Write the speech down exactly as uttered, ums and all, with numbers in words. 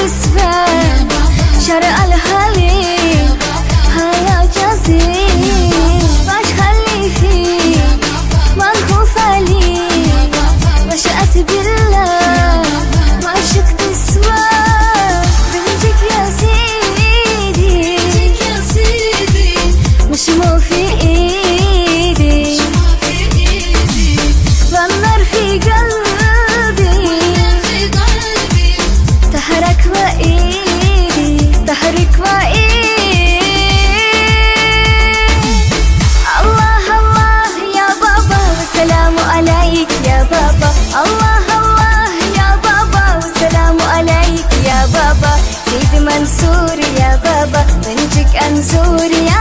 بالنسبة شارع الحليب هيا جزيل باش خلي فيه ما نخوف عليه وشأت بالله ما شك تسوى بنتك يا سيدي مش مو في ايدي والنار في قلبي تحرك وايدي تحرك وايدي الله الله يا بابا والسلام عليك يا بابا الله الله يا بابا والسلام عليك يا بابا سيد منصور يا بابا بنتك انزور يا